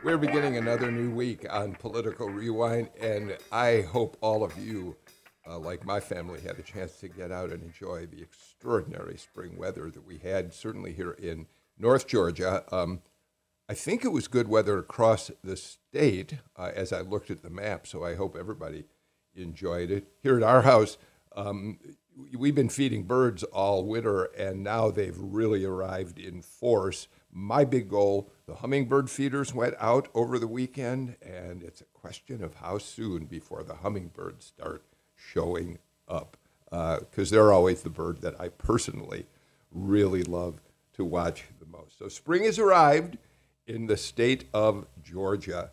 We're beginning another new week on Political Rewind, and I hope all of you, like my family, had a chance to get out and enjoy the extraordinary spring weather that we had, certainly here in North Georgia. I think it was good weather across the state as I looked at the map, so I hope everybody enjoyed it. Here at our house, we've been feeding birds all winter, and now they've really arrived in force. My big goal, the hummingbird feeders went out over the weekend, and it's a question of how soon before the hummingbirds start showing up, because they're always the bird that I personally really love to watch the most. So spring has arrived in the state of Georgia.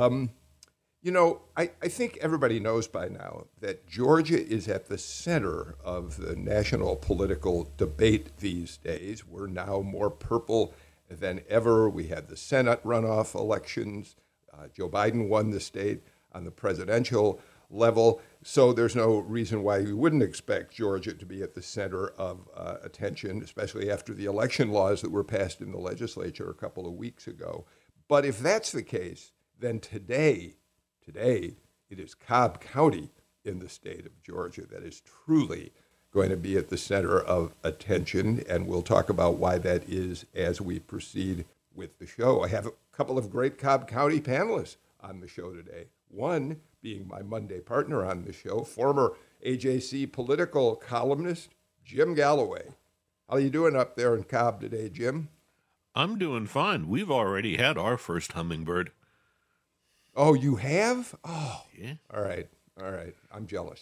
I think everybody knows by now that Georgia is at the center of the national political debate these days. We're now more purple than ever. We had the Senate runoff elections. Joe Biden won the state on the presidential level. So there's no reason why we wouldn't expect Georgia to be at the center of attention, especially after the election laws that were passed in the legislature a couple of weeks ago. But if that's the case, then today, it is Cobb County in the state of Georgia that is truly going to be at the center of attention, and we'll talk about why that is as we proceed with the show. I have a couple of great Cobb County panelists on the show today. One being my Monday partner on the show, former AJC political columnist Jim Galloway. How are you doing up there in Cobb today, Jim? I'm doing fine. We've already had our first hummingbird. Oh, you have? Oh, yeah. All right. I'm jealous.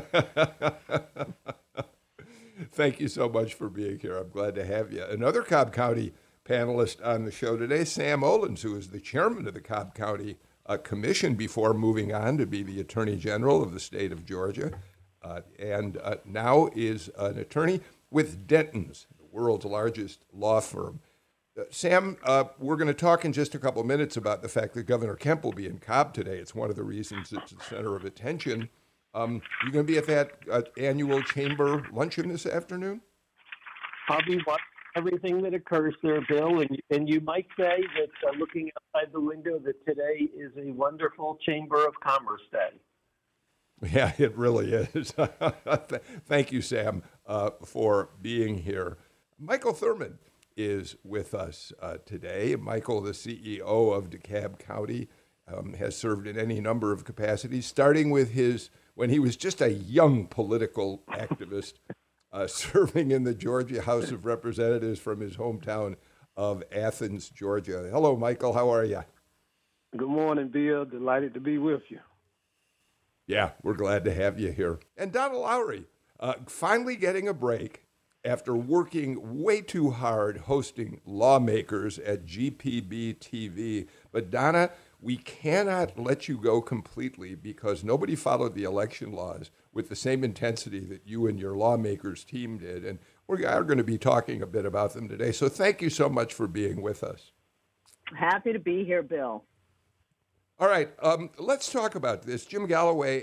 Thank you so much for being here. I'm glad to have you. Another Cobb County panelist on the show today, Sam Olens, who is the chairman of the Cobb County Commission before moving on to be the Attorney General of the state of Georgia, and now is an attorney with Dentons, the world's largest law firm. Sam, we're going to talk in just a couple of minutes about the fact that Governor Kemp will be in Cobb today. It's one of the reasons it's the center of attention. You're going to be at that annual chamber luncheon this afternoon? I'll be watching everything that occurs there, Bill, and you might say that looking outside the window that today is a wonderful Chamber of Commerce day. Yeah, it really is. Thank you, Sam, for being here. Michael Thurmond is with us today. Michael, the CEO of DeKalb County, has served in any number of capacities, starting with when he was just a young political activist, serving in the Georgia House of Representatives from his hometown of Athens, Georgia. Hello, Michael. How are you? Good morning, Bill. Delighted to be with you. Yeah, we're glad to have you here. And Donna Lowry, finally getting a break after working way too hard hosting lawmakers at GPB TV. But Donna, we cannot let you go completely because nobody followed the election laws with the same intensity that you and your lawmakers team did. And we are going to be talking a bit about them today. So thank you so much for being with us. Happy to be here, Bill. All right, let's talk about this. Jim Galloway,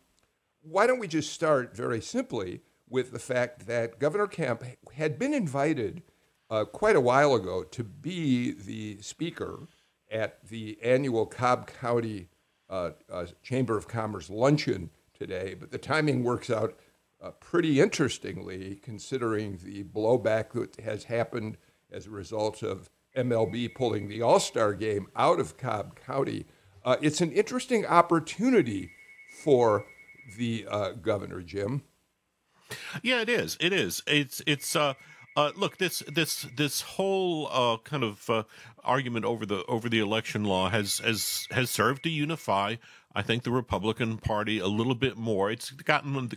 why don't we just start very simply with the fact that Governor Kemp had been invited quite a while ago to be the speaker at the annual Cobb County Chamber of Commerce luncheon today, but the timing works out pretty interestingly considering the blowback that has happened as a result of MLB pulling the All-Star game out of Cobb County. It's an interesting opportunity for the governor, Jim. Yeah, it is. It is. It's. Look, this whole kind of argument over the election law has served to unify, I think, the Republican Party a little bit more. It's gotten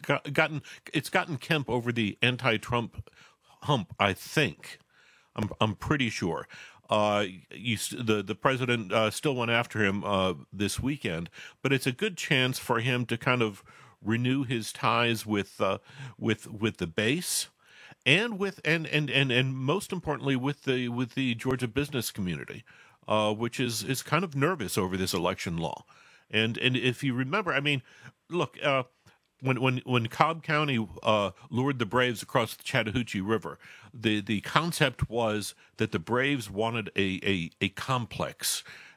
Kemp over the anti-Trump hump, I think. I'm pretty sure. The president still went after him this weekend, but it's a good chance for him to kind of renew his ties with the base, and most importantly with the Georgia business community, which is kind of nervous over this election law. And if you remember, I mean, look, when Cobb County lured the Braves across the Chattahoochee River, the concept was that the Braves wanted a complex,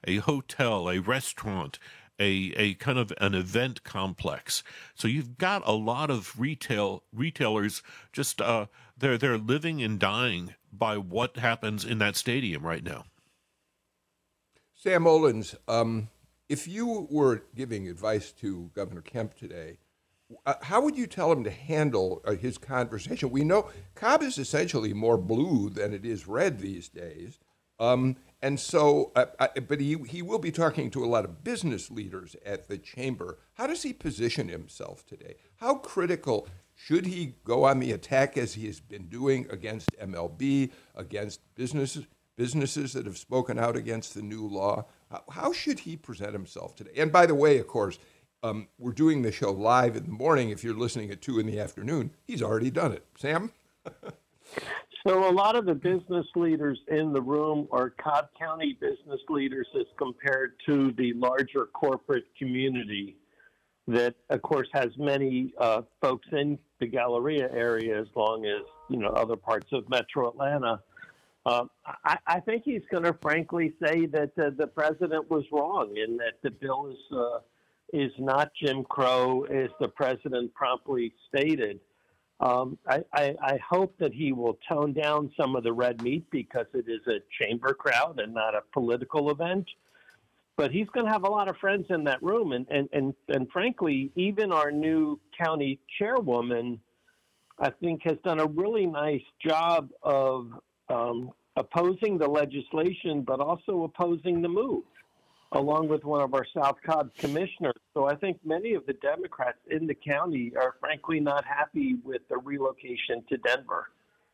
a hotel, a restaurant, a kind of an event complex. So you've got a lot of retailers just they're living and dying by what happens in that stadium right now. Sam Olens, if you were giving advice to Governor Kemp today, how would you tell him to handle his conversation? We know Cobb is essentially more blue than it is red these days. And so, but he will be talking to a lot of business leaders at the chamber. How does he position himself today? How critical should he go on the attack as he has been doing against MLB, against businesses that have spoken out against the new law? How should he present himself today? And by the way, of course, we're doing the show live in the morning. If you're listening at 2 in the afternoon, he's already done it. Sam? So a lot of the business leaders in the room are Cobb County business leaders as compared to the larger corporate community that, of course, has many folks in the Galleria area as long as, other parts of Metro Atlanta. I think he's going to frankly say that the president was wrong and that the bill is not Jim Crow, as the president promptly stated. I hope that he will tone down some of the red meat because it is a chamber crowd and not a political event. But he's going to have a lot of friends in that room. And frankly, even our new county chairwoman, I think, has done a really nice job of opposing the legislation, but also opposing the move, along with one of our South Cobb commissioners. So I think many of the Democrats in the county are frankly not happy with the relocation to Denver.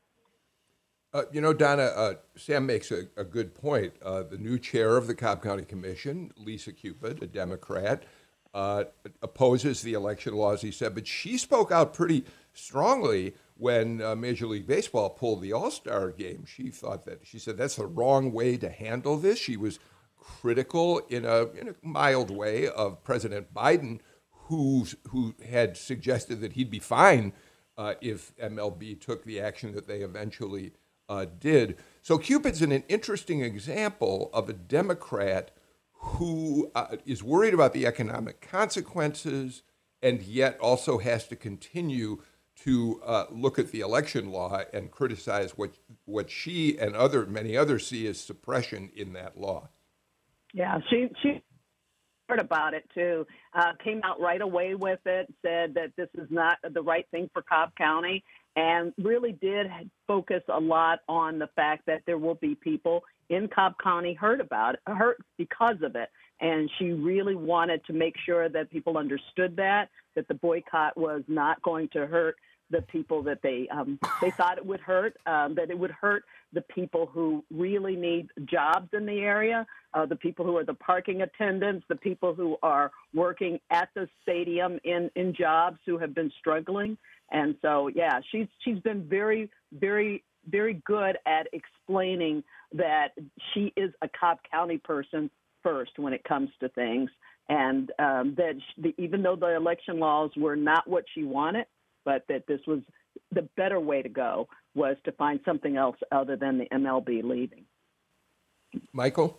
Donna, Sam makes a good point. The new chair of the Cobb County Commission, Lisa Cupid, a Democrat, opposes the election law, as he said, but she spoke out pretty strongly when Major League Baseball pulled the All-Star game. She said that's the wrong way to handle this. She was critical in a mild way of President Biden, who had suggested that he'd be fine if MLB took the action that they eventually did. So Cupid's an interesting example of a Democrat who is worried about the economic consequences and yet also has to continue to look at the election law and criticize what she and many others see as suppression in that law. Yeah, she heard about it too. Came out right away with it. Said that this is not the right thing for Cobb County, and really did focus a lot on the fact that there will be people in Cobb County hurt because of it. And she really wanted to make sure that people understood that the boycott was not going to hurt the people that they thought it would hurt, that it would hurt the people who really need jobs in the area, the people who are the parking attendants, the people who are working at the stadium in jobs who have been struggling. And so, yeah, she's been very, very, very good at explaining that she is a Cobb County person first when it comes to things, and that even though the election laws were not what she wanted, but that this was the better way to go was to find something else other than the MLB leaving. Michael?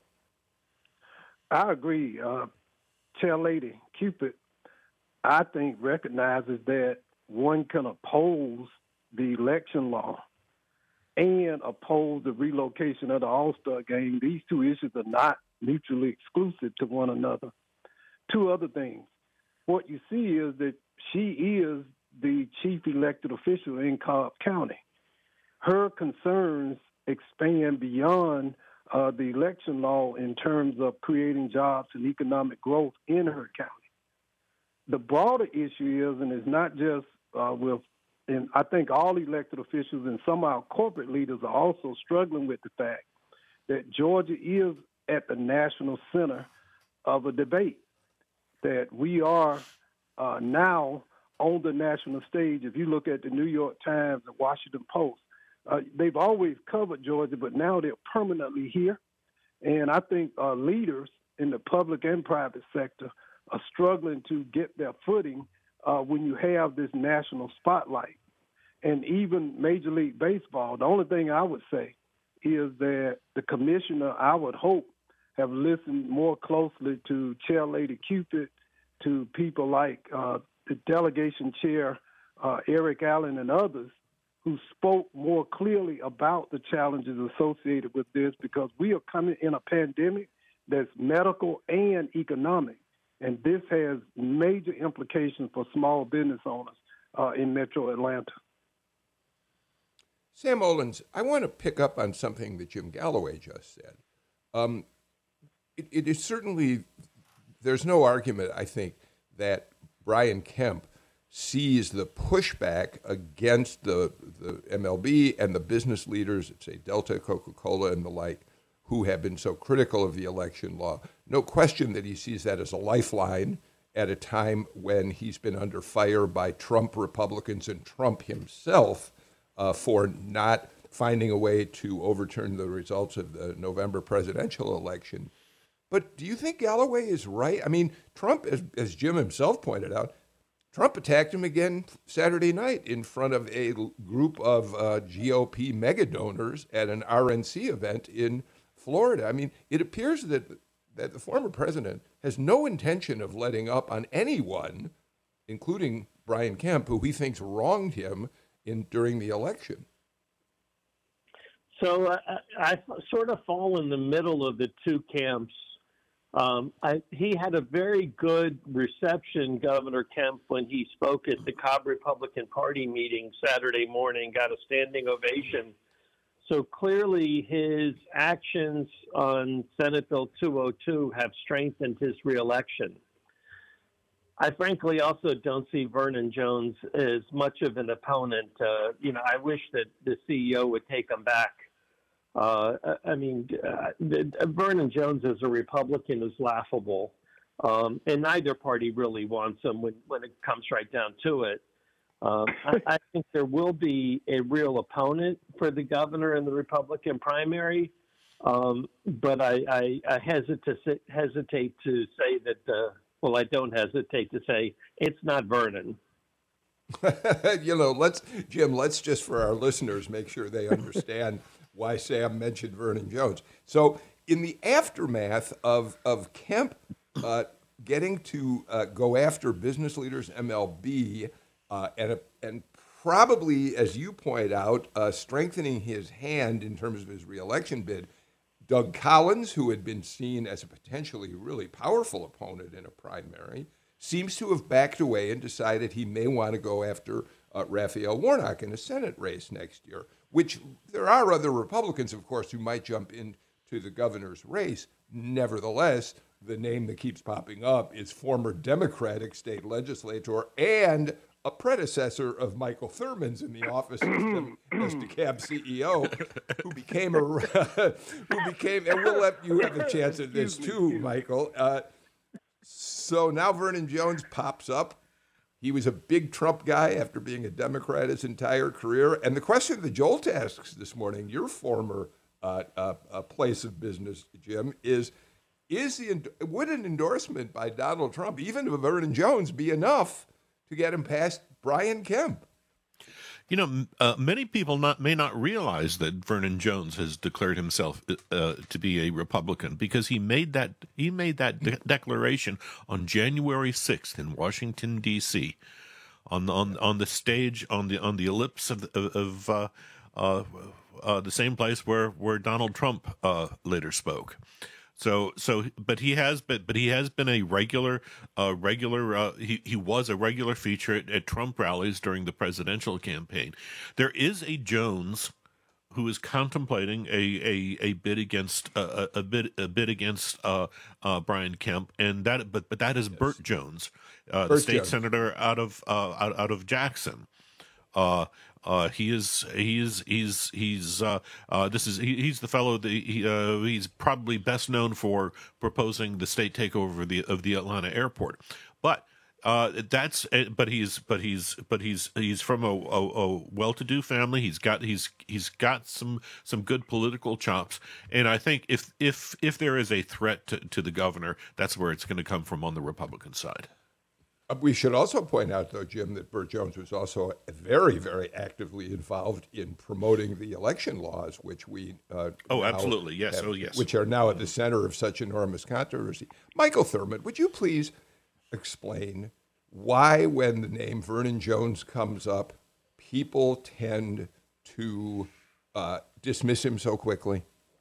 I agree. Chair Lady Cupid, I think, recognizes that one can oppose the election law and oppose the relocation of the All-Star game. These two issues are not mutually exclusive to one another. Two other things. What you see is that she is the chief elected official in Cobb County. Her concerns expand beyond the election law in terms of creating jobs and economic growth in her county. The broader issue is, and it's not just and I think all elected officials and some of our corporate leaders are also struggling with the fact that Georgia is at the national center of a debate, that we are now on the national stage. If you look at the New York Times and Washington Post, they've always covered Georgia, but now they're permanently here. And I think leaders in the public and private sector are struggling to get their footing when you have this national spotlight. And even Major League Baseball, the only thing I would say is that the commissioner, I would hope, have listened more closely to Chair Lady Cupid, to people like the delegation chair, Eric Allen, and others, who spoke more clearly about the challenges associated with this, because we are coming in a pandemic that's medical and economic, and this has major implications for small business owners in Metro Atlanta. Sam Olens, I want to pick up on something that Jim Galloway just said. It is certainly, there's no argument, I think, that Brian Kemp sees the pushback against the MLB and the business leaders at, say, Delta, Coca-Cola, and the like, who have been so critical of the election law. No question that he sees that as a lifeline at a time when he's been under fire by Trump Republicans and Trump himself for not finding a way to overturn the results of the November presidential election. But do you think Galloway is right? I mean, Trump, as Jim himself pointed out, Trump attacked him again Saturday night in front of a group of GOP mega donors at an RNC event in Florida. I mean, it appears that the former president has no intention of letting up on anyone, including Brian Kemp, who he thinks wronged him during the election. So I sort of fall in the middle of the two camps. He had a very good reception, Governor Kemp, when he spoke at the Cobb Republican Party meeting Saturday morning, got a standing ovation. So clearly his actions on Senate Bill 202 have strengthened his reelection. I frankly also don't see Vernon Jones as much of an opponent. I wish that the CEO would take him back. Vernon Jones as a Republican is laughable, and neither party really wants him when it comes right down to it. I think there will be a real opponent for the governor in the Republican primary, but I hesitate to say that. I don't hesitate to say it's not Vernon. Let's just for our listeners make sure they understand why Sam mentioned Vernon Jones. So in the aftermath of Kemp getting to go after business leaders, MLB, and probably, as you point out, strengthening his hand in terms of his reelection bid, Doug Collins, who had been seen as a potentially really powerful opponent in a primary, seems to have backed away and decided he may want to go after Raphael Warnock in a Senate race next year, which there are other Republicans, of course, who might jump into the governor's race. Nevertheless, the name that keeps popping up is former Democratic state legislator and a predecessor of Michael Thurman's in the office as DeKalb CEO, who became, and we'll let you have a chance at this too, Michael. So now Vernon Jones pops up. He was a big Trump guy after being a Democrat his entire career. And the question that Jolt asks this morning, your former place of business, Jim, would an endorsement by Donald Trump, even of Vernon Jones, be enough to get him past Brian Kemp? Many people may not realize that Vernon Jones has declared himself to be a Republican because he made that declaration on January 6th in Washington D.C. on the stage on the ellipse of the same place where Donald Trump later spoke. But he has been a regular. He was a regular feature at Trump rallies during the presidential campaign. There is a Jones who is contemplating a bid against Brian Kemp, and that is Burt Jones, the state senator out of Jackson. He's the fellow that he's probably best known for proposing the state takeover of the Atlanta airport. But he's from a well-to-do family. He's got some good political chops, and I think if there is a threat to the governor, that's where it's going to come from on the Republican side. We should also point out, though, Jim, that Burt Jones was also very, very actively involved in promoting the election laws, which we Oh, now absolutely. Yes. have, Oh, yes. which are now at the center of such enormous controversy. Michael Thurmond, would you please explain why, when the name Vernon Jones comes up, people tend to dismiss him so quickly?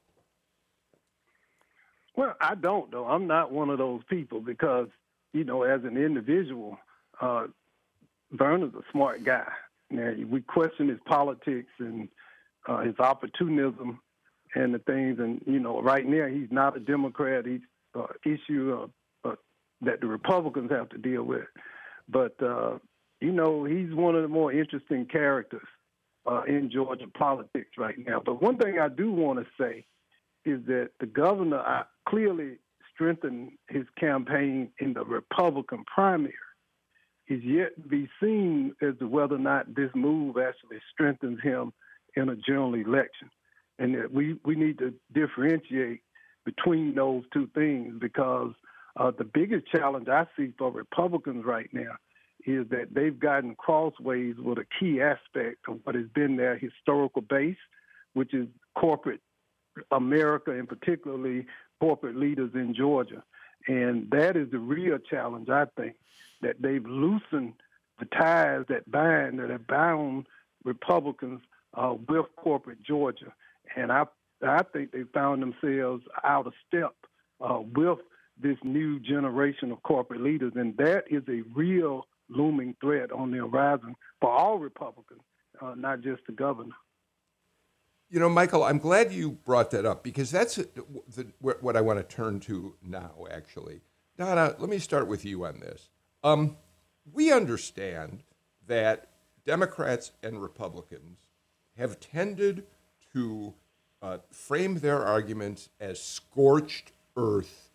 Well, I don't, though. I'm not one of those people because, as an individual, Vernon's a smart guy. Now, we question his politics and his opportunism and the things. And, right now he's not a Democrat. He's an issue that the Republicans have to deal with. But, he's one of the more interesting characters in Georgia politics right now. But one thing I do want to say is that the governor clearly strengthened his campaign in the Republican primary. Is yet to be seen as to whether or not this move actually strengthens him in a general election. And that we need to differentiate between those two things because the biggest challenge I see for Republicans right now is that they've gotten crossways with a key aspect of what has been their historical base, which is corporate America and particularly corporate leaders in Georgia. And that is the real challenge, I think, that they've loosened the ties that have bound Republicans with corporate Georgia. And I think they found themselves out of step with this new generation of corporate leaders. And that is a real looming threat on the horizon for all Republicans, not just the governor. Michael, I'm glad you brought that up because that's what I want to turn to now, actually. Donna, let me start with you on this. We understand that Democrats and Republicans have tended to frame their arguments as scorched earth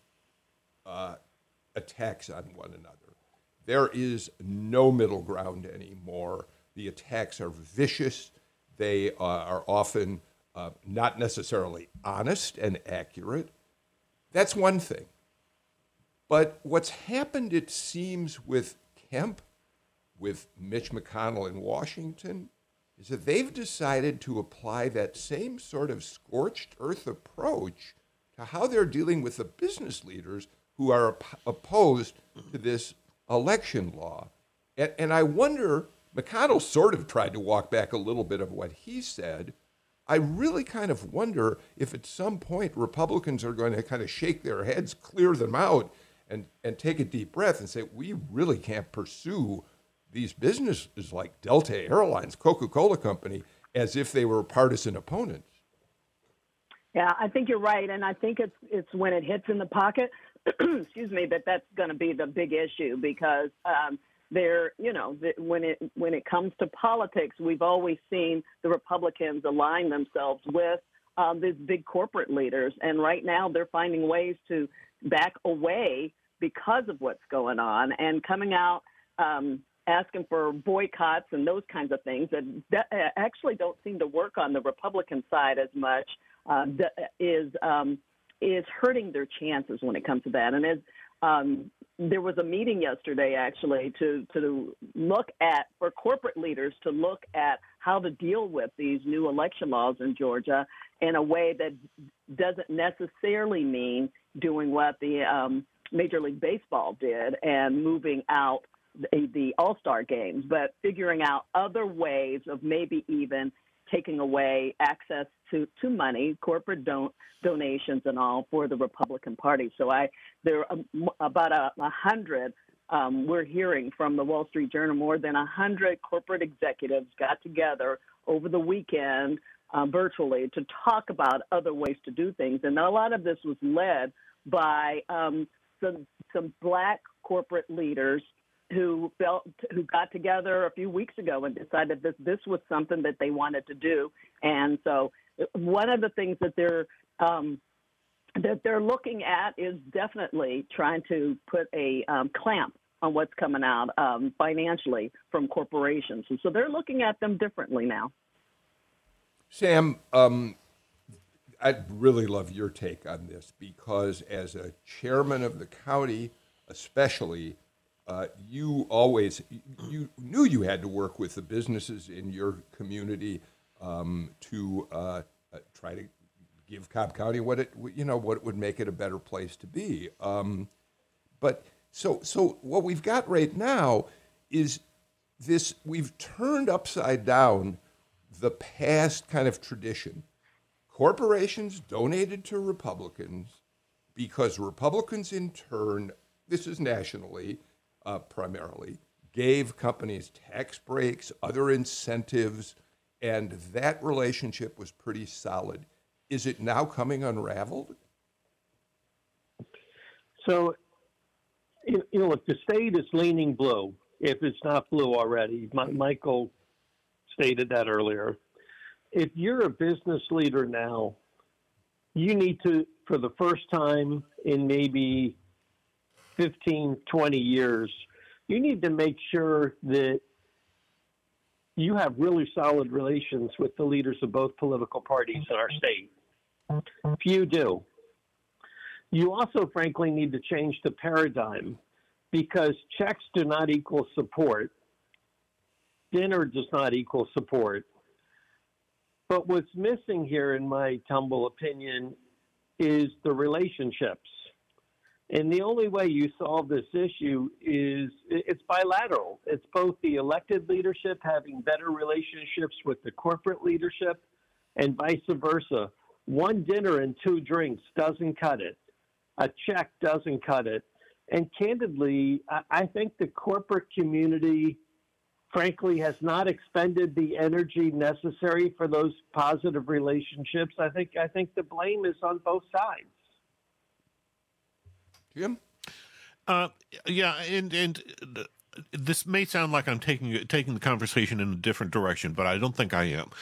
attacks on one another. There is no middle ground anymore. The attacks are vicious. They are often not necessarily honest and accurate. That's one thing. But what's happened, it seems, with Kemp, with Mitch McConnell in Washington, is that they've decided to apply that same sort of scorched earth approach to how they're dealing with the business leaders who are opposed to this election law. And I wonder, McConnell sort of tried to walk back a little bit of what he said. I really kind of wonder if at some point Republicans are going to kind of shake their heads, clear them out, and take a deep breath and say, we really can't pursue these businesses like Delta Airlines, Coca-Cola Company, as if they were partisan opponents. Yeah, I think you're right, and I think it's when it hits in the pocket, excuse me, that's going to be the big issue because when it comes to politics, we've always seen the Republicans align themselves with these big corporate leaders, and right now they're finding ways to back away because of what's going on and coming out asking for boycotts and those kinds of things that actually don't seem to work on the Republican side as much. Is hurting their chances when it comes to that. And as there was a meeting yesterday, actually, to look at, for corporate leaders to look at how to deal with these new election laws in Georgia in a way that doesn't necessarily mean doing what the Major League Baseball did and moving out the All-Star games, but figuring out other ways of maybe even taking away access to money, corporate donations and all for the Republican Party. So there are about 100, we're hearing from the Wall Street Journal, more than 100 corporate executives got together over the weekend virtually to talk about other ways to do things. And a lot of this was led by some black corporate leaders who got together a few weeks ago and decided that this was something that they wanted to do. And so one of the things that they're looking at is definitely trying to put a clamp on what's coming out financially from corporations. And so they're looking at them differently now. Sam, I'd really love your take on this because as a chairman of the county, especially, you knew you had to work with the businesses in your community to try to give Cobb County what it would make it a better place to be. But so what we've got right now is this: we've turned upside down the past kind of tradition. Corporations donated to Republicans because Republicans in turn, this is nationally primarily, gave companies tax breaks, other incentives, and that relationship was pretty solid. Is it now coming unraveled? So, if the state is leaning blue, if it's not blue already, Michael stated that earlier. If you're a business leader now, you need to, for the first time in maybe 15, 20 years, you need to make sure that you have really solid relations with the leaders of both political parties in our state. Few do. You also, frankly, need to change the paradigm because checks do not equal support. Dinner does not equal support. But what's missing here, in my humble opinion, is the relationships. And the only way you solve this issue is it's bilateral. It's both the elected leadership having better relationships with the corporate leadership and vice versa. One dinner and two drinks doesn't cut it. A check doesn't cut it. And candidly, I think the corporate community, frankly, has not expended the energy necessary for those positive relationships. I think the blame is on both sides. Jim? Yeah, and this may sound like I'm taking the conversation in a different direction, but I don't think I am.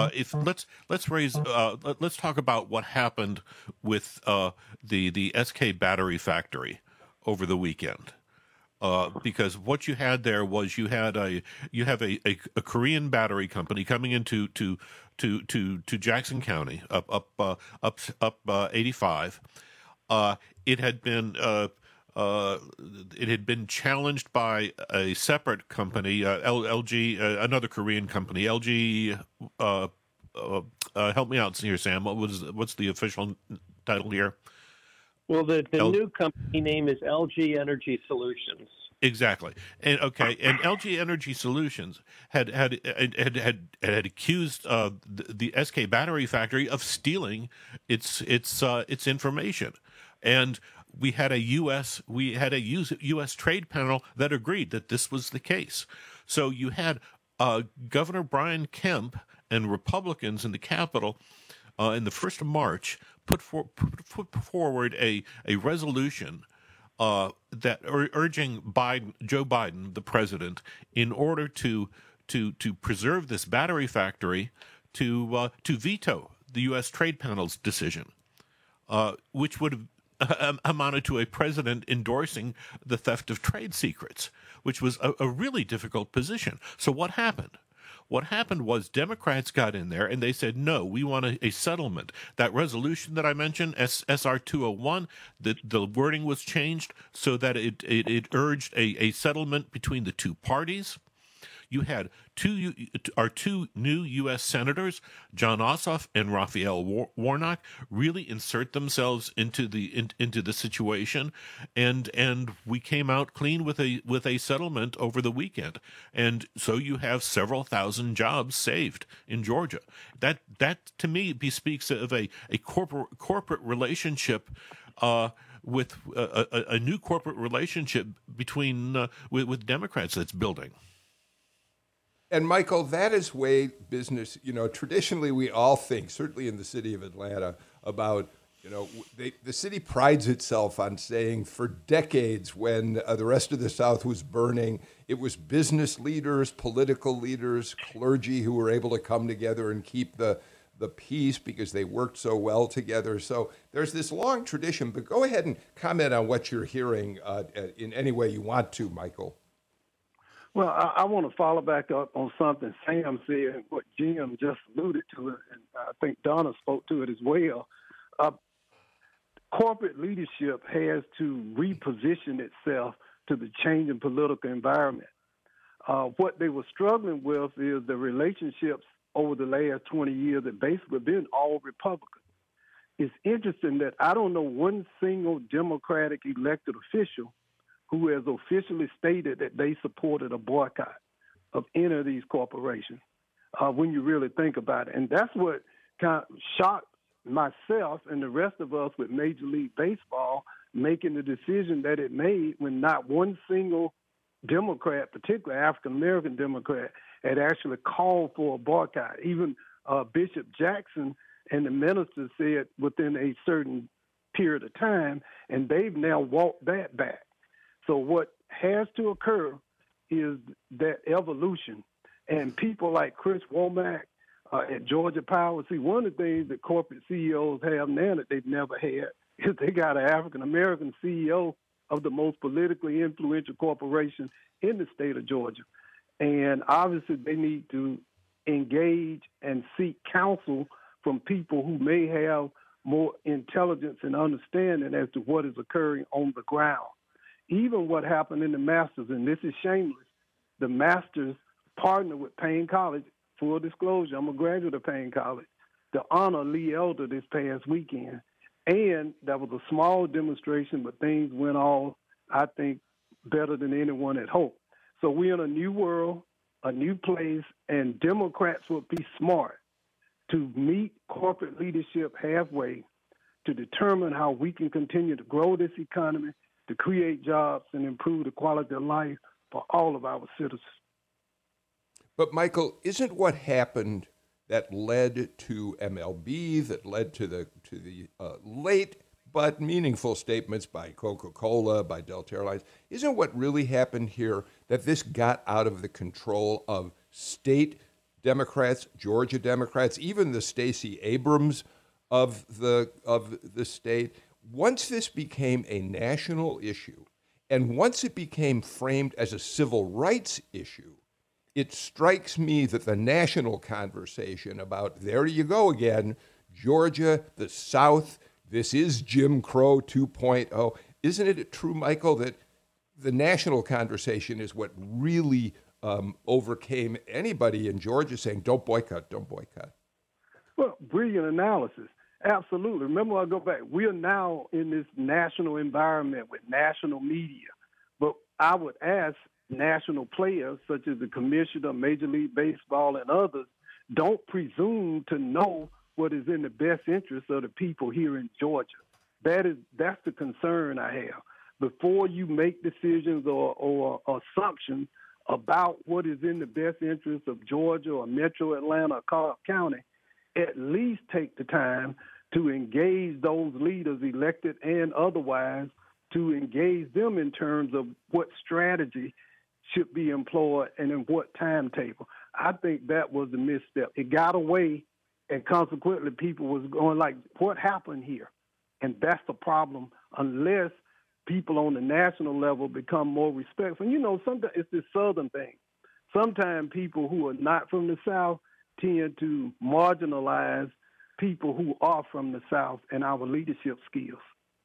Let's talk about what happened with the SK battery factory over the weekend. Because what you had there was you have a Korean battery company coming into to Jackson County up 85. It had been challenged by a separate company, LG, another Korean company, LG. Help me out here, Sam. What's the official title here? Well, the new company name is LG Energy Solutions. Exactly, and LG Energy Solutions had accused the SK Battery Factory of stealing its information, and we had a U.S. trade panel that agreed that this was the case. So you had Governor Brian Kemp and Republicans in the Capitol in the 1st of March put forward a resolution that urging Joe Biden, the president, in order to preserve this battery factory, to veto the U.S. trade panel's decision, which would have amounted to a president endorsing the theft of trade secrets, which was a really difficult position. So what happened? What happened was Democrats got in there and they said, no, we want a settlement. That resolution that I mentioned, SR 201, the wording was changed so that it urged a settlement between the two parties. You had our two new U.S. senators, John Ossoff and Raphael Warnock, really insert themselves into the situation, and we came out clean with a settlement over the weekend, and so you have several thousand jobs saved in Georgia. That to me bespeaks of a corporate relationship. With a new corporate relationship between with Democrats that's building. And Michael, that is way business, traditionally we all think, certainly in the city of Atlanta, about, the city prides itself on saying for decades when the rest of the South was burning, it was business leaders, political leaders, clergy who were able to come together and keep the peace because they worked so well together. So there's this long tradition, but go ahead and comment on what you're hearing in any way you want to, Michael. Well, I want to follow back up on something Sam said and what Jim just alluded to, and I think Donna spoke to it as well. Corporate leadership has to reposition itself to the changing political environment. What they were struggling with is the relationships over the last 20 years that basically been all Republican. It's interesting that I don't know one single Democratic elected official who has officially stated that they supported a boycott of any of these corporations when you really think about it. And that's what kind of shocked myself and the rest of us with Major League Baseball making the decision that it made when not one single Democrat, particularly African-American Democrat, had actually called for a boycott. Even Bishop Jackson and the ministers said within a certain period of time, and they've now walked that back. So what has to occur is that evolution. And people like Chris Womack at Georgia Power, see, one of the things that corporate CEOs have now that they've never had is they got an African-American CEO of the most politically influential corporation in the state of Georgia. And obviously they need to engage and seek counsel from people who may have more intelligence and understanding as to what is occurring on the ground. Even what happened in the Masters, and this is shameless, the Masters partnered with Payne College. Full disclosure, I'm a graduate of Payne College, to honor Lee Elder this past weekend. And that was a small demonstration, but things went all, I think, better than anyone had hoped. So we're in a new world, a new place, and Democrats would be smart to meet corporate leadership halfway to determine how we can continue to grow this economy, to create jobs and improve the quality of life for all of our citizens. But, Michael, isn't what happened that led to MLB, that led to the late but meaningful statements by Coca-Cola, by Delta Airlines, isn't what really happened here that this got out of the control of state Democrats, Georgia Democrats, even the Stacey Abrams of the state? Once this became a national issue, and once it became framed as a civil rights issue, it strikes me that the national conversation about, there you go again, Georgia, the South, this is Jim Crow 2.0. Isn't it true, Michael, that the national conversation is what really overcame anybody in Georgia saying, don't boycott, don't boycott? Well, brilliant analysis. Absolutely. Remember, I go back, we are now in this national environment with national media. But I would ask national players such as the commissioner, Major League Baseball, and others, don't presume to know what is in the best interest of the people here in Georgia. That's the concern I have. Before you make decisions or assumptions about what is in the best interest of Georgia or Metro Atlanta or Cobb County, at least take the time to engage those leaders, elected and otherwise, to engage them in terms of what strategy should be employed and in what timetable. I think that was a misstep. It got away, and consequently people was going like, what happened here? And that's the problem unless people on the national level become more respectful. And, you know, sometimes it's this Southern thing. Sometimes people who are not from the South tend to marginalize people who are from the South and our leadership skills.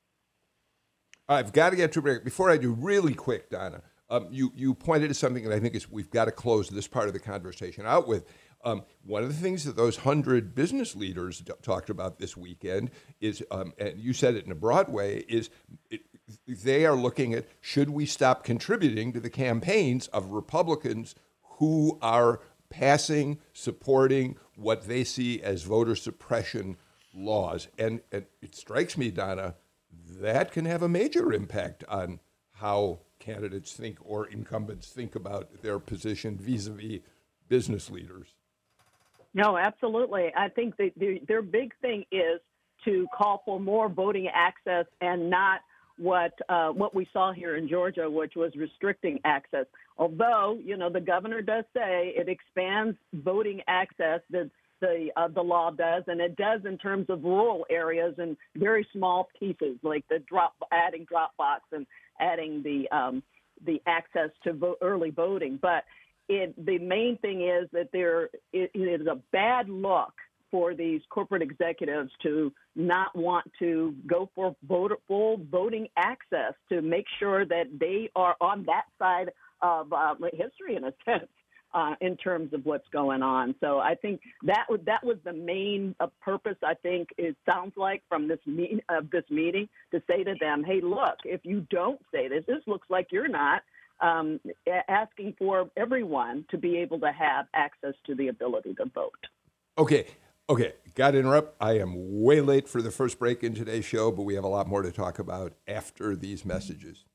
I've got to get to a break. Before I do, really quick, Donna, you pointed to something that I think is we've got to close this part of the conversation out with. One of the things that those 100 business leaders talked about this weekend is, and you said it in a broad way, is they are looking at, should we stop contributing to the campaigns of Republicans who are passing, supporting what they see as voter suppression laws? And it strikes me, Donna, that can have a major impact on how candidates think or incumbents think about their position vis-a-vis business leaders. No, absolutely. I think their big thing is to call for more voting access and not what we saw here in Georgia, which was restricting access. Although, you know, the governor does say it expands voting access, the law does, and it does in terms of rural areas and very small pieces like adding drop box and adding the access to early voting. But the main thing is that it is a bad look for these corporate executives to not want to go for full voting access, to make sure that they are on that side of history, in a sense, in terms of what's going on. So I think that was the main purpose. I think it sounds like from this meeting to say to them, hey, look, if you don't say this looks like you're not asking for everyone to be able to have access to the ability to vote. Okay. Got to interrupt. I am way late for the first break in today's show, but we have a lot more to talk about after these messages.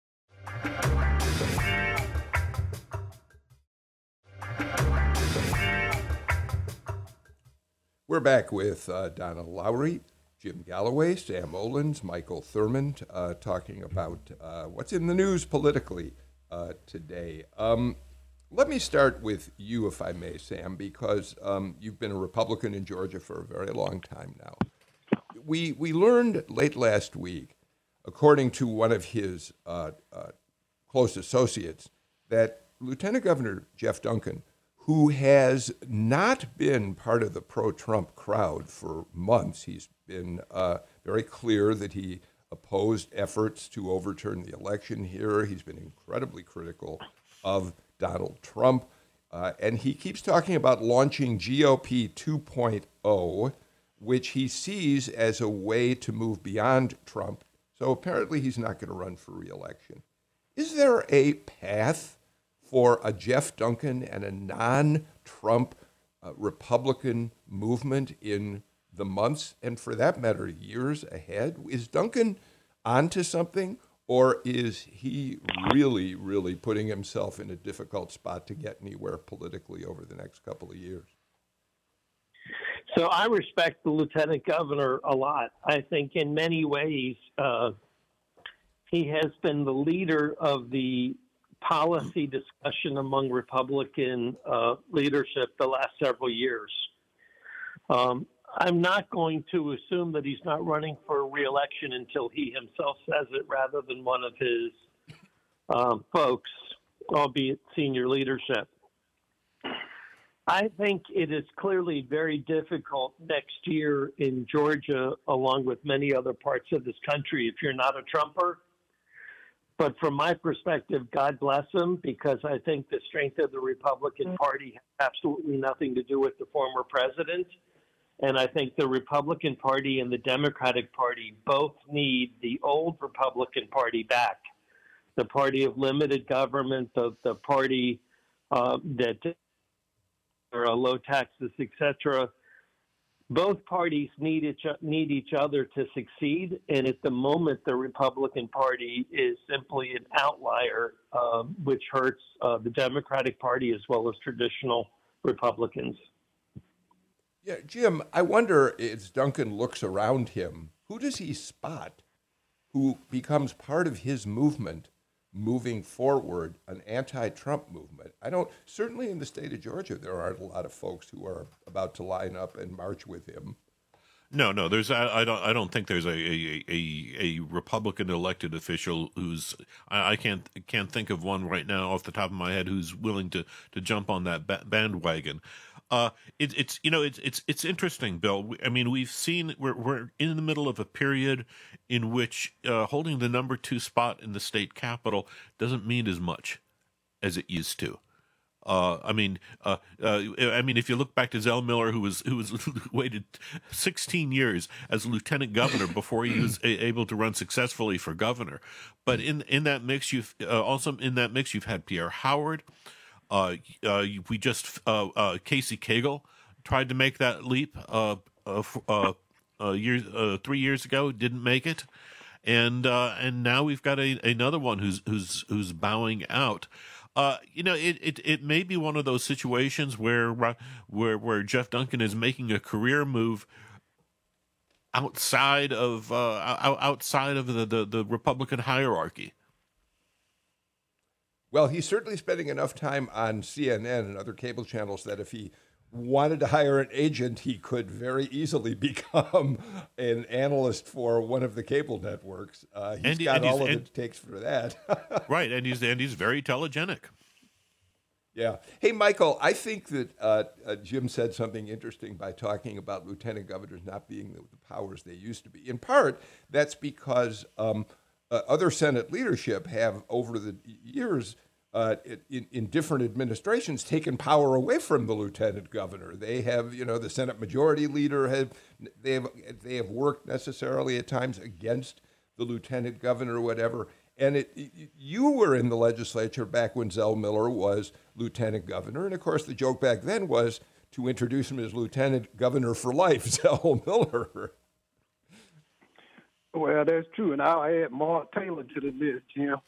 We're back with Donna Lowry, Jim Galloway, Sam Olens, Michael Thurmond, talking about what's in the news politically today. Let me start with you, if I may, Sam, because you've been a Republican in Georgia for a very long time now. We learned late last week, according to one of his close associates, that Lieutenant Governor Jeff Duncan, who has not been part of the pro-Trump crowd for months, he's been very clear that he opposed efforts to overturn the election here. He's been incredibly critical of Donald Trump, and he keeps talking about launching GOP 2.0, which he sees as a way to move beyond Trump. So apparently he's not going to run for re-election. Is there a path for a Jeff Duncan and a non-Trump Republican movement in the months, and for that matter, years ahead? Is Duncan onto something, or is he really, really putting himself in a difficult spot to get anywhere politically over the next couple of years? So I respect the lieutenant governor a lot. I think in many ways he has been the leader of the policy discussion among Republican leadership the last several years. I'm not going to assume that he's not running for re-election until he himself says it, rather than one of his folks, albeit senior leadership. I think it is clearly very difficult next year in Georgia, along with many other parts of this country, if you're not a Trumper. But from my perspective, God bless him, because I think the strength of the Republican Party has absolutely nothing to do with the former president. And I think the Republican Party and the Democratic Party both need the old Republican Party back, the party of limited government, the party that low taxes, etc. Both parties need each other to succeed, and at the moment, the Republican Party is simply an outlier, which hurts the Democratic Party as well as traditional Republicans. Yeah, Jim, I wonder, as Duncan looks around him, who does he spot who becomes part of his movement moving forward, an anti-Trump movement? Certainly in the state of Georgia, there aren't a lot of folks who are about to line up and march with him. No, I don't think there's a Republican elected official who's I can't think of one right now off the top of my head who's willing to jump on that bandwagon. It's interesting, Bill. I mean, we've seen we're in the middle of a period in which holding the number 2 spot in the state capitol doesn't mean as much as it used to. I mean, if you look back to Zell Miller, who was waited 16 years as lieutenant governor before he was able to run successfully for governor. But in that mix, you've had Pierre Howard. We just Casey Cagle tried to make that leap 3 years ago, didn't make it, and now we've got another one who's bowing out. It may be one of those situations where Jeff Duncan is making a career move outside of the Republican hierarchy. Well, he's certainly spending enough time on CNN and other cable channels that if he wanted to hire an agent, he could very easily become an analyst for one of the cable networks. He's got all of it takes for that. Right, and he's very telegenic. Yeah. Hey, Michael, I think that Jim said something interesting by talking about lieutenant governors not being the powers they used to be. In part, that's because other Senate leadership have, over the years, in different administrations, taken power away from the lieutenant governor. They have, the Senate Majority Leader they have worked necessarily at times against the lieutenant governor or whatever. And you were in the legislature back when Zell Miller was lieutenant governor. And of course, the joke back then was to introduce him as lieutenant governor for life, Zell Miller. Well, that's true. And I'll add Mark Taylor to the list, Jim,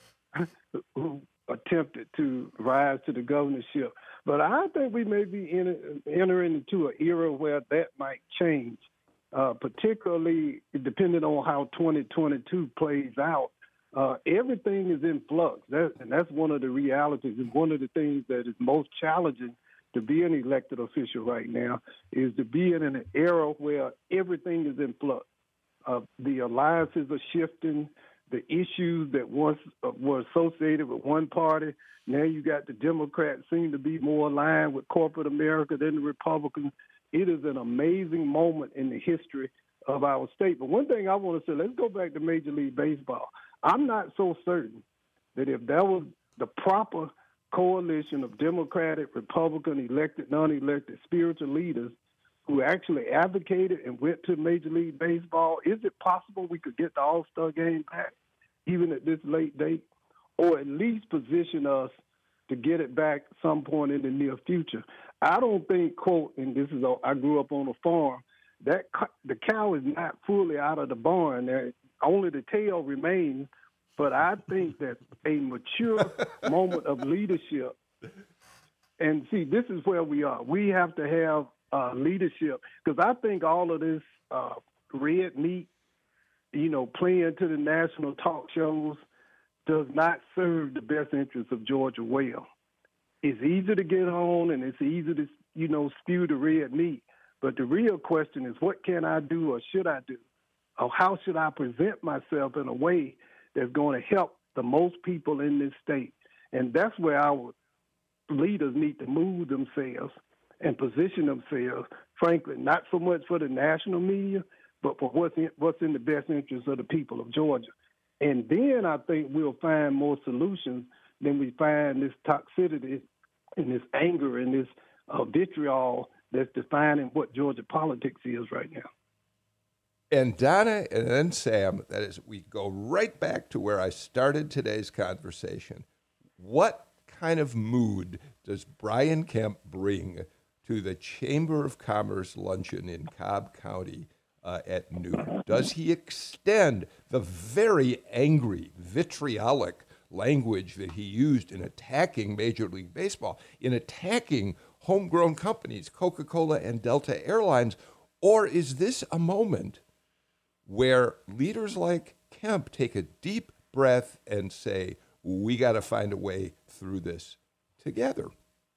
who attempted to rise to the governorship. But I think we may be entering into an era where that might change, particularly depending on how 2022 plays out. Everything is in flux, and that's one of the realities, and one of the things that is most challenging to be an elected official right now is to be in an era where everything is in flux. The alliances are shifting. The issues that once were associated with one party, now you got the Democrats seem to be more aligned with corporate America than the Republicans. It is an amazing moment in the history of our state. But one thing I want to say, let's go back to Major League Baseball. I'm not so certain that if there was the proper coalition of Democratic, Republican, elected, non-elected spiritual leaders who actually advocated and went to Major League Baseball, is it possible we could get the All-Star game back, even at this late date, or at least position us to get it back some point in the near future? I don't think, quote, and this is, I grew up on a farm, that the cow is not fully out of the barn. There, only the tail remains, but I think that a mature moment of leadership, and see, this is where we are. We have to have leadership, because I think all of this red meat, playing to the national talk shows does not serve the best interests of Georgia well. It's easy to get on, and it's easy to, spew the red meat, but the real question is, what can I do or should I do? Or how should I present myself in a way that's going to help the most people in this state? And that's where our leaders need to move themselves and position themselves, frankly, not so much for the national media, but for what's in the best interest of the people of Georgia. And then I think we'll find more solutions than we find this toxicity and this anger and this vitriol that's defining what Georgia politics is right now. And Donna and then Sam, that is, we go right back to where I started today's conversation. What kind of mood does Brian Kemp bring to the Chamber of Commerce luncheon in Cobb County at noon? Does he extend the very angry, vitriolic language that he used in attacking Major League Baseball, in attacking homegrown companies, Coca-Cola and Delta Airlines? Or is this a moment where leaders like Kemp take a deep breath and say, we got to find a way through this together?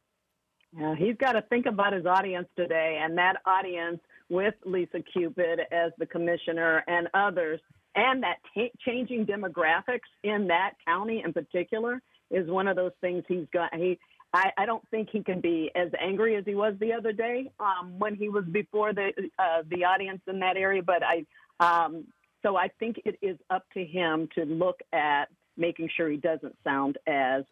Yeah, he's got to think about his audience today, and that audience with Lisa Cupid as the commissioner and others, and that changing demographics in that county in particular is one of those things he's got. I don't think he can be as angry as he was the other day when he was before the audience in that area, but so I think it is up to him to look at making sure he doesn't sound as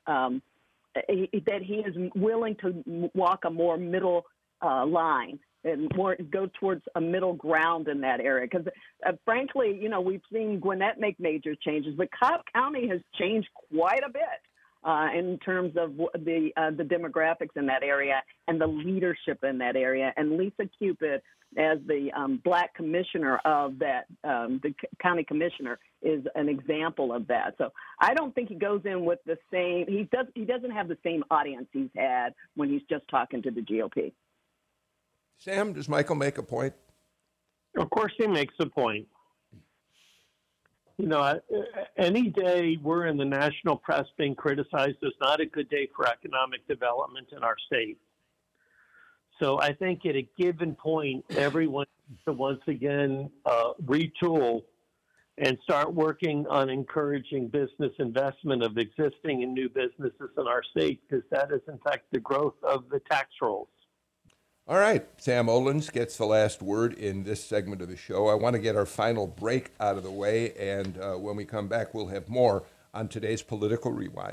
that he is willing to walk a more middle line and more go towards a middle ground in that area. Because frankly, we've seen Gwinnett make major changes, but Cobb County has changed quite a bit in terms of the demographics in that area and the leadership in that area. And Lisa Cupid, as the black commissioner of that, the county commissioner, is an example of that. So I don't think he goes in with the same. He doesn't have the same audience he's had when he's just talking to the GOP. Sam, does Michael make a point? Of course, he makes a point. Any day we're in the national press being criticized is not a good day for economic development in our state. So I think at a given point, everyone needs to once again retool and start working on encouraging business investment of existing and new businesses in our state, because that is, in fact, the growth of the tax rolls. All right, Sam Olens gets the last word in this segment of the show. I want to get our final break out of the way, and when we come back, we'll have more on today's Political Rewind.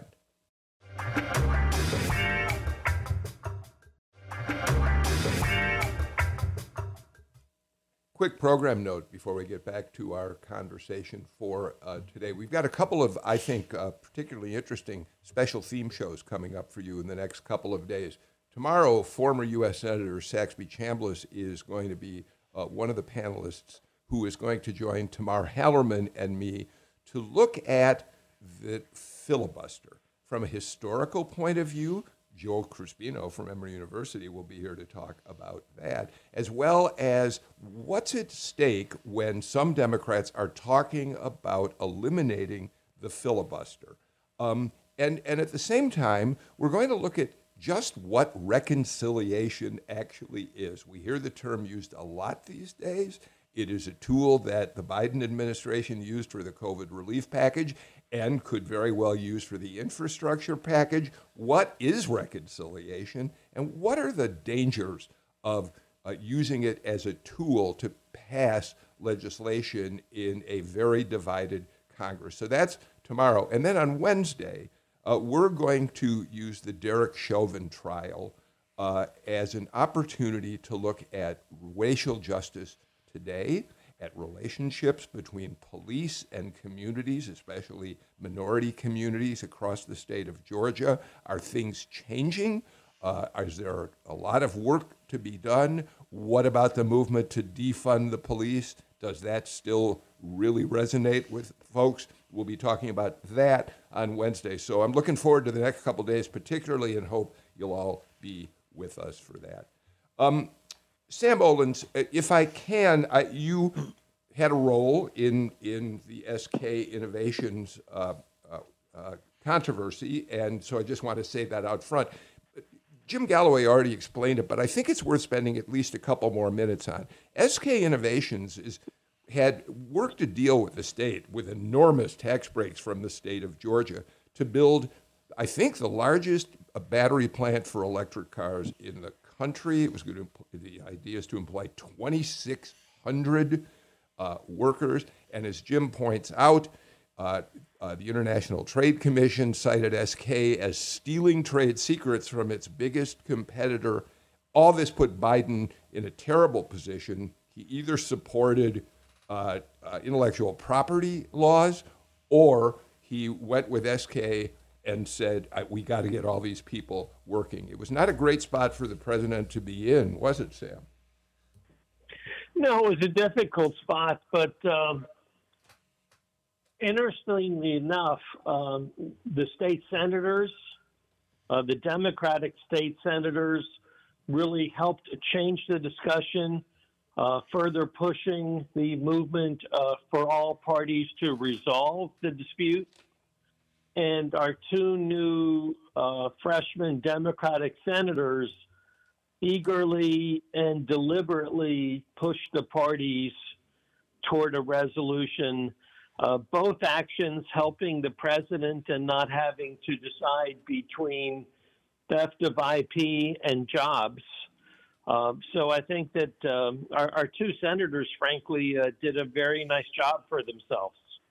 Quick program note before we get back to our conversation for today. We've got a couple of, I think, particularly interesting special theme shows coming up for you in the next couple of days. Tomorrow, former U.S. Senator Saxby Chambliss is going to be one of the panelists who is going to join Tamar Hallerman and me to look at the filibuster from a historical point of view. Joel Crispino from Emory University will be here to talk about that, as well as what's at stake when some Democrats are talking about eliminating the filibuster. And at the same time, we're going to look at just what reconciliation actually is. We hear the term used a lot these days. It is a tool that the Biden administration used for the COVID relief package and could very well use for the infrastructure package. What is reconciliation, and what are the dangers of using it as a tool to pass legislation in a very divided Congress? So that's tomorrow. And then on Wednesday, we're going to use the Derek Chauvin trial as an opportunity to look at racial justice today, at relationships between police and communities, especially minority communities across the state of Georgia. Are things changing? Is there a lot of work to be done? What about the movement to defund the police? Does that still really resonate with folks? We'll be talking about that on Wednesday. So I'm looking forward to the next couple of days, particularly, and hope you'll all be with us for that. Sam Olens, if I can, you had a role in the SK Innovations controversy, and so I just want to say that out front. Jim Galloway already explained it, but I think it's worth spending at least a couple more minutes on. SK Innovations had worked a deal with the state with enormous tax breaks from the state of Georgia to build, I think, the largest battery plant for electric cars in the country. It was going to, the idea is to employ 2,600 workers. And as Jim points out, the International Trade Commission cited SK as stealing trade secrets from its biggest competitor. All this put Biden in a terrible position. He either supported intellectual property laws, or he went with SK and said, we got to get all these people working. It was not a great spot for the president to be in, was it, Sam? No, it was a difficult spot, but interestingly enough, the state senators, the Democratic state senators, really helped change the discussion, further pushing the movement for all parties to resolve the dispute. And our two new freshman Democratic senators eagerly and deliberately pushed the parties toward a resolution, both actions helping the president and not having to decide between theft of IP and jobs. So I think that our two senators, frankly, did a very nice job for themselves.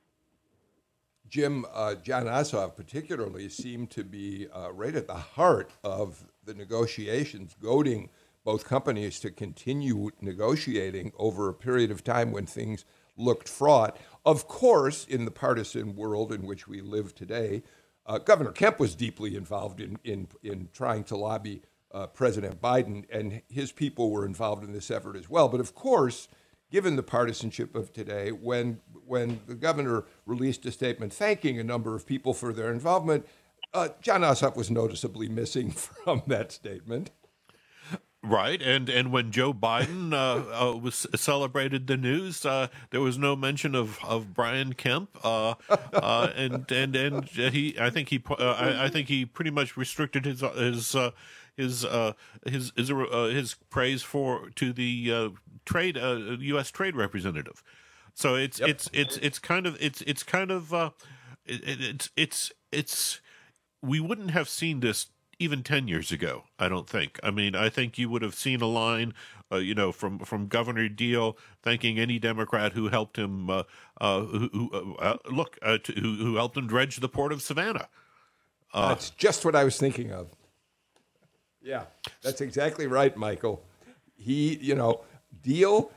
Jim, Jon Ossoff particularly seemed to be right at the heart of the negotiations, goading both companies to continue negotiating over a period of time when things looked fraught. Of course, in the partisan world in which we live today, Governor Kemp was deeply involved in trying to lobby President Biden, and his people were involved in this effort as well. But of course, given the partisanship of today, when the governor released a statement thanking a number of people for their involvement, Jon Ossoff was noticeably missing from that statement. Right, and when Joe Biden was celebrated the news, there was no mention of Brian Kemp, and he I think he pretty much restricted his praise to the trade U.S. trade representative. So Yep. it's we wouldn't have seen this even 10 years ago, I don't think. I mean, I think you would have seen a line, from Governor Deal thanking any Democrat who helped him, who helped him dredge the port of Savannah. That's just what I was thinking of. Yeah, that's exactly right, Michael. Deal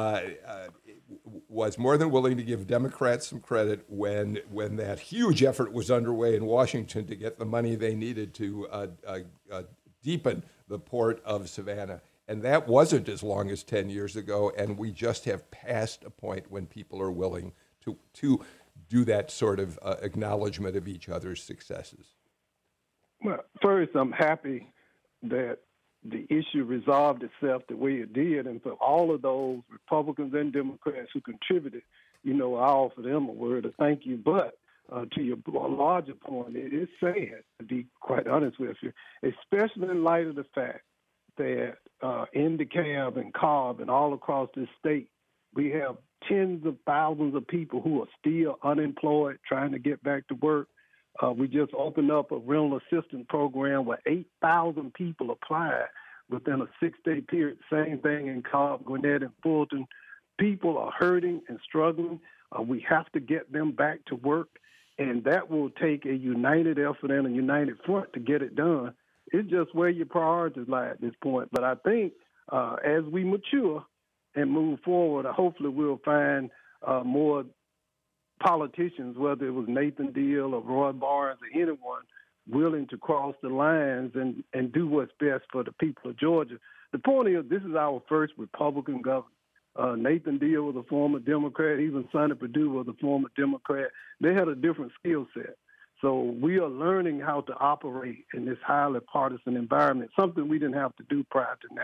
was more than willing to give Democrats some credit when that huge effort was underway in Washington to get the money they needed to deepen the port of Savannah. And that wasn't as long as 10 years ago, and we just have passed a point when people are willing to do that sort of acknowledgement of each other's successes. Well, first, I'm happy that the issue resolved itself the way it did, and for all of those Republicans and Democrats who contributed, I offer them a word of thank you. But to your larger point, it is sad, to be quite honest with you, especially in light of the fact that in DeKalb and Cobb and all across this state, we have tens of thousands of people who are still unemployed, trying to get back to work. We just opened up a rental assistance program where 8,000 people applied within a 6-day period. Same thing in Cobb, Gwinnett, and Fulton. People are hurting and struggling. We have to get them back to work, and that will take a united effort and a united front to get it done. It's just where your priorities lie at this point. But I think as we mature and move forward, hopefully we'll find more politicians, whether it was Nathan Deal or Roy Barnes or anyone, willing to cross the lines and do what's best for the people of Georgia. The point is, this is our first Republican governor. Nathan Deal was a former Democrat. Even Sonny Perdue was a former Democrat. They had a different skill set. So we are learning how to operate in this highly partisan environment, something we didn't have to do prior to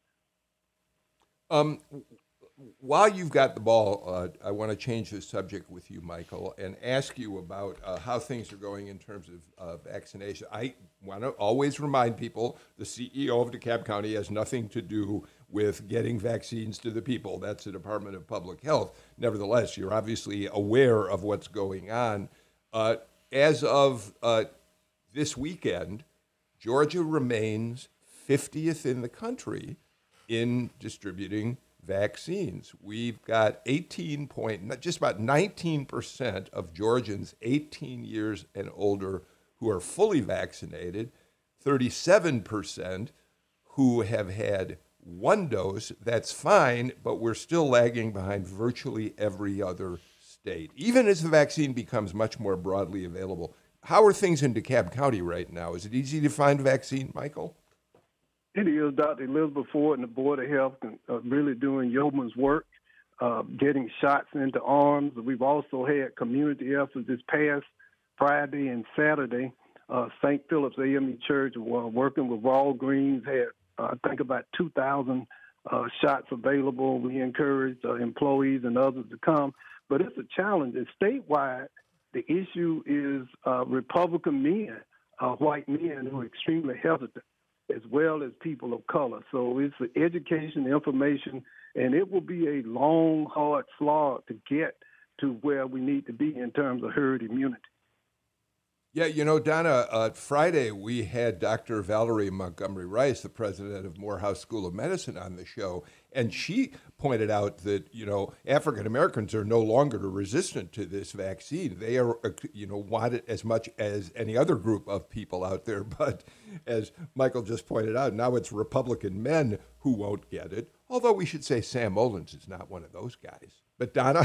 now. While you've got the ball, I want to change the subject with you, Michael, and ask you about how things are going in terms of vaccination. I want to always remind people the CEO of DeKalb County has nothing to do with getting vaccines to the people. That's the Department of Public Health. Nevertheless, you're obviously aware of what's going on. As of this weekend, Georgia remains 50th in the country in distributing vaccines. We've got just about 19% of Georgians 18 years and older who are fully vaccinated, 37% who have had one dose. That's fine, but we're still lagging behind virtually every other state. Even as the vaccine becomes much more broadly available, how are things in DeKalb County right now? Is it easy to find vaccine, Michael? It is. Dr. Elizabeth Ford and the Board of Health really doing yeoman's work, getting shots into arms. We've also had community efforts this past Friday and Saturday. St. Philip's AME Church, working with Walgreens, had, I think, about 2,000 shots available. We encourage employees and others to come. But it's a challenge. And statewide, the issue is Republican men, white men who are extremely hesitant, as well as people of color. So it's education, information, and it will be a long, hard slog to get to where we need to be in terms of herd immunity. Yeah, Donna, Friday we had Dr. Valerie Montgomery Rice, the president of Morehouse School of Medicine, on the show, and she pointed out that, African Americans are no longer resistant to this vaccine. They are, want it as much as any other group of people out there. But as Michael just pointed out, now it's Republican men who won't get it, although we should say Sam Olens is not one of those guys. But Donna?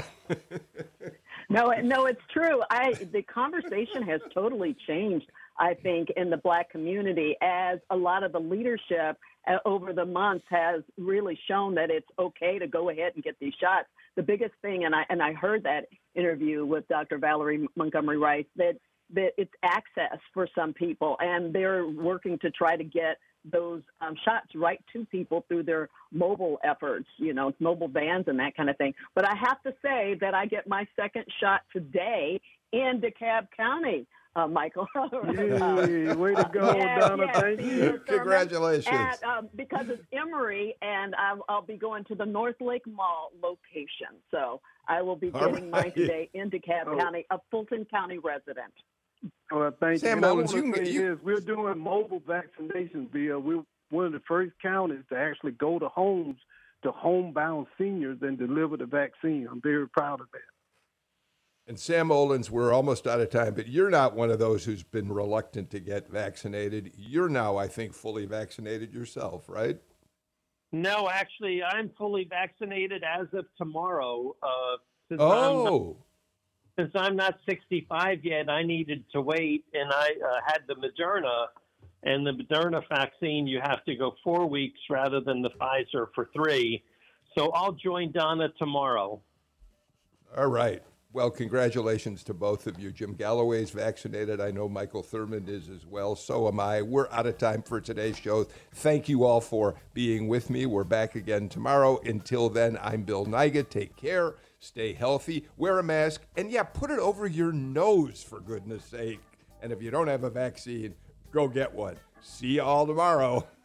No, it's true. The conversation has totally changed, I think, in the Black community, as a lot of the leadership over the months has really shown that it's okay to go ahead and get these shots. The biggest thing, and I heard that interview with Dr. Valerie Montgomery Rice, that it's access for some people, and they're working to try to get those shots right to people through their mobile efforts, mobile vans and that kind of thing. But I have to say that I get my second shot today in DeKalb County. Michael. Yay, way to go, Donna. Thank you. Congratulations. Because it's Emory, and I'll be going to the North Lake Mall location. So I will be getting mine today in DeKalb County, a Fulton County resident. Well, thank Sam you. Mullins, We're doing mobile vaccinations, Bill. We're one of the first counties to actually go to homes to homebound seniors and deliver the vaccine. I'm very proud of that. And Sam Mullins, we're almost out of time, but you're not one of those who's been reluctant to get vaccinated. You're now, I think, fully vaccinated yourself, right? No, actually, I'm fully vaccinated as of tomorrow. Since I'm not 65 yet, I needed to wait, and I had the Moderna. And the Moderna vaccine, you have to go 4 weeks rather than the Pfizer for 3. So I'll join Donna tomorrow. All right. Well, congratulations to both of you. Jim Galloway's vaccinated. I know Michael Thurmond is as well. So am I. We're out of time for today's show. Thank you all for being with me. We're back again tomorrow. Until then, I'm Bill Nigut. Take care. Stay healthy. Wear a mask. And, put it over your nose, for goodness sake. And if you don't have a vaccine, go get one. See you all tomorrow.